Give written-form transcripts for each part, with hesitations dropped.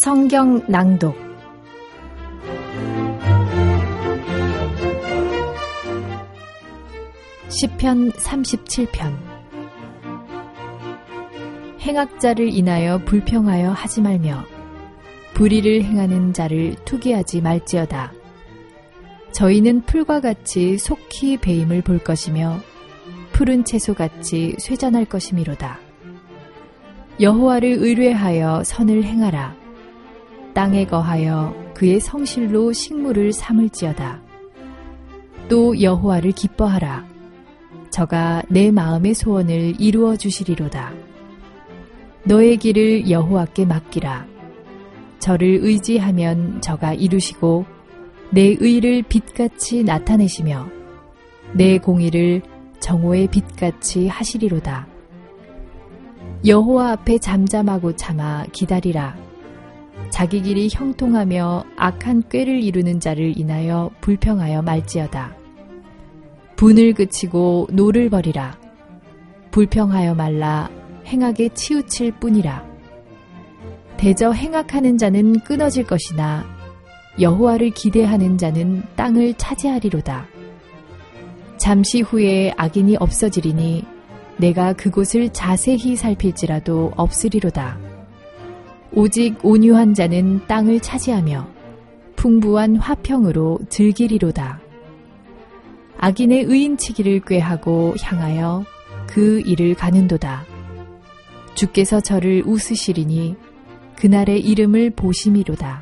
성경 낭독 시편 37편. 행악자를 인하여 불평하여 하지 말며 불의를 행하는 자를 투기하지 말지어다. 저희는 풀과 같이 속히 배임을 볼 것이며 푸른 채소같이 쇠잔할 것이미로다. 여호와를 의뢰하여 선을 행하라. 땅에 거하여 그의 성실로 식물을 삼을지어다. 또 여호와를 기뻐하라. 저가 내 마음의 소원을 이루어 주시리로다. 너의 길을 여호와께 맡기라. 저를 의지하면 저가 이루시고 내 의를 빛같이 나타내시며 내 공의를 정오의 빛같이 하시리로다. 여호와 앞에 잠잠하고 참아 기다리라. 자기 길이 형통하며 악한 꾀를 이루는 자를 인하여 불평하여 말지어다. 분을 그치고 노를 버리라. 불평하여 말라. 행악에 치우칠 뿐이라. 대저 행악하는 자는 끊어질 것이나 여호와를 기대하는 자는 땅을 차지하리로다. 잠시 후에 악인이 없어지리니 내가 그곳을 자세히 살필지라도 없으리로다. 오직 온유한 자는 땅을 차지하며 풍부한 화평으로 즐기리로다. 악인의 의인치기를 꾀하고 향하여 그 일을 가는도다. 주께서 저를 웃으시리니 그날의 이름을 보심이로다.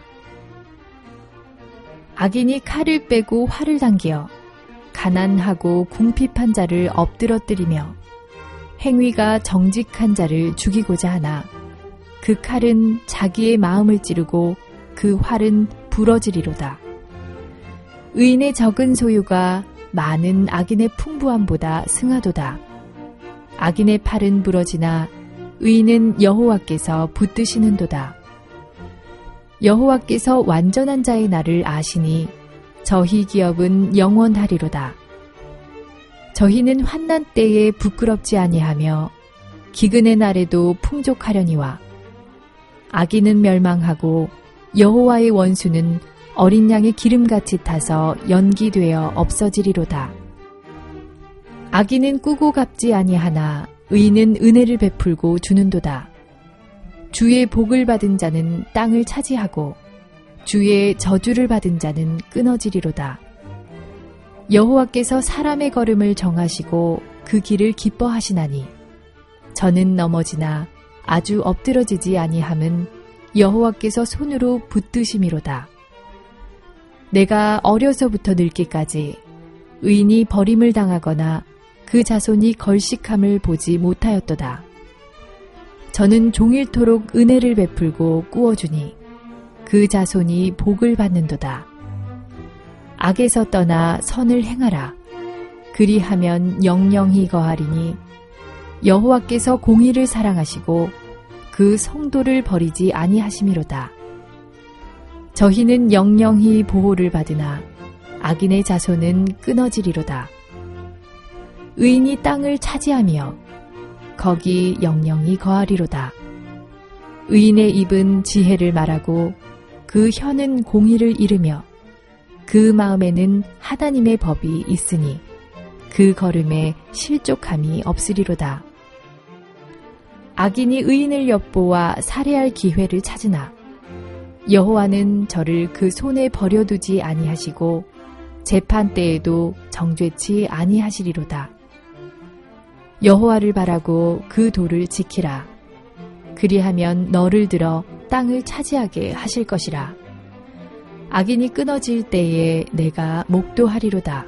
악인이 칼을 빼고 활을 당겨 가난하고 궁핍한 자를 엎드러뜨리며 행위가 정직한 자를 죽이고자 하나 그 칼은 자기의 마음을 찌르고 그 활은 부러지리로다. 의인의 적은 소유가 많은 악인의 풍부함보다 승하도다. 악인의 팔은 부러지나 의인은 여호와께서 붙드시는도다. 여호와께서 완전한 자의 날을 아시니 저희 기업은 영원하리로다. 저희는 환난 때에 부끄럽지 아니하며 기근의 날에도 풍족하려니와 악인은 멸망하고 여호와의 원수는 어린 양의 기름같이 타서 연기되어 없어지리로다. 악인은 꾸고 갚지 아니하나 의인은 은혜를 베풀고 주는도다. 주의 복을 받은 자는 땅을 차지하고 주의 저주를 받은 자는 끊어지리로다. 여호와께서 사람의 걸음을 정하시고 그 길을 기뻐하시나니 저는 넘어지나 아주 엎드러지지 아니함은 여호와께서 손으로 붙드심이로다. 내가 어려서부터 늙기까지 의인이 버림을 당하거나 그 자손이 걸식함을 보지 못하였도다. 저는 종일토록 은혜를 베풀고 꾸어주니 그 자손이 복을 받는도다. 악에서 떠나 선을 행하라. 그리하면 영영히 거하리니 여호와께서 공의를 사랑하시고 그 성도를 버리지 아니하심이로다. 저희는 영영히 보호를 받으나 악인의 자손은 끊어지리로다. 의인이 땅을 차지하며 거기 영영히 거하리로다. 의인의 입은 지혜를 말하고 그 혀는 공의를 이르며 그 마음에는 하나님의 법이 있으니 그 걸음에 실족함이 없으리로다. 악인이 의인을 엿보아 살해할 기회를 찾으나 여호와는 저를 그 손에 버려두지 아니하시고 재판 때에도 정죄치 아니하시리로다. 여호와를 바라고 그 도를 지키라. 그리하면 너를 들어 땅을 차지하게 하실 것이라. 악인이 끊어질 때에 내가 목도하리로다.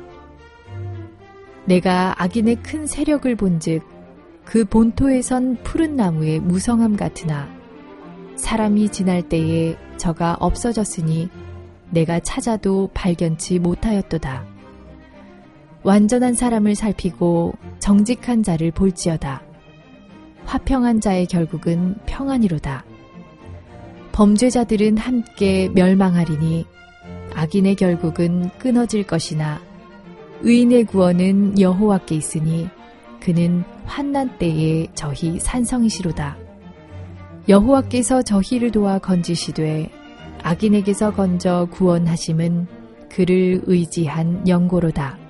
내가 악인의 큰 세력을 본즉 그 본토에선 푸른 나무의 무성함 같으나 사람이 지날 때에 저가 없어졌으니 내가 찾아도 발견치 못하였도다. 완전한 사람을 살피고 정직한 자를 볼지어다. 화평한 자의 결국은 평안이로다. 범죄자들은 함께 멸망하리니 악인의 결국은 끊어질 것이나 의인의 구원은 여호와께 있으니 그는 환난 때에 저희 산성이시로다. 여호와께서 저희를 도와 건지시되 악인에게서 건져 구원하심은 그를 의지한 영고로다.